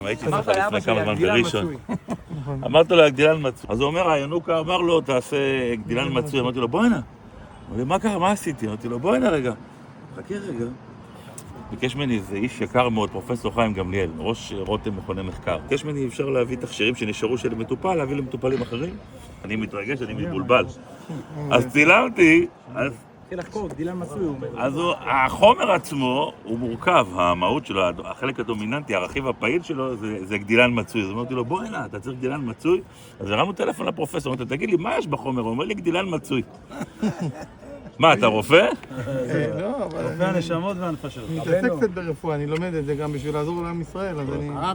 הייתי אצלך לפני כמה זמן בראשון. אמרת לו, גדילן מצוי. אז הוא אומר, ינוקה אמר לו, תעשה גדילן מצוי. אמרתי לו, בוא הנה. אמר לי, מה קרה? מה עשיתי? אמרתי לו, בוא הנה רגע. חכה רגע. ביקש ממני, זה איש יקר מאוד, פרופסור חיים גמליאל, ראש רותם מכוני מחקר. ביקש ממני, אפשר להביא תכשירים שנשארו של מטופל, להביא למטופלים אחרים. אני מתרגש, אני מתבולבל. אז צילמתי, התחיל לחקור, גדילן מצוי, הוא אומר. אז החומר עצמו הוא מורכב, המהות שלו, החלק הדומיננטי, הרכיב הפעיל שלו זה גדילן מצוי. אז אמרתי לו, בוא הנה, אתה צריך גדילן מצוי? אז הרמנו טלפון לפרופסור, אמרתי, תגיד לי, מה יש בחומר? הוא אומר לי, גדילן מצוי. מה, אתה רופא? לא, אבל... רופא הנשמות והנפשות. אני מתעסק קצת ברפואה, אני לומד את זה גם בשביל לעזור לעם ישראל, אז אני...